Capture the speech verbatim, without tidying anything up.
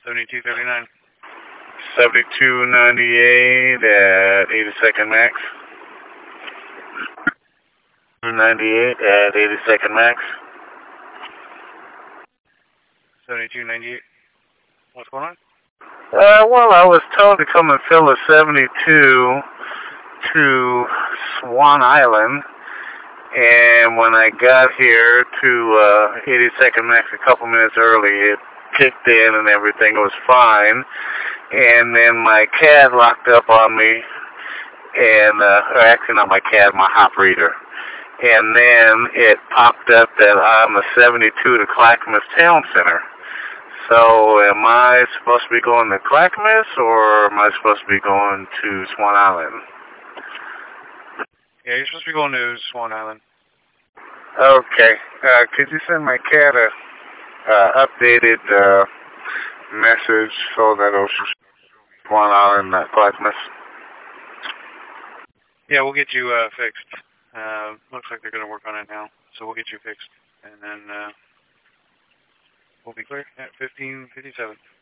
seventy-two thirty-nine. seventy-two ninety-eight at eighty-second max. ninety-eight at eighty-second max. seventy-two ninety-eight. What's going on? Uh, well, I was told to come and fill a seventy-two to Swan Island, and when I got here to uh, eighty-second max a couple minutes early, it kicked in and everything was fine, and then my C A D locked up on me, and, uh, or actually not my C A D, my hop reader, and then it popped up that I'm a seventy-two to Clackamas Town Center. So am I supposed to be going to Clackamas, or am I supposed to be going to Swan Island? Yeah, you're supposed to be going to Swan Island. Okay. Uh, could you send my C A D a uh, updated uh, message so that it'll Swan Island, not Clackamas? Yeah, we'll get you uh, fixed. Uh, looks like they're going to work on it now, so we'll get you fixed. And then uh, we'll be clear at fifteen fifty-seven.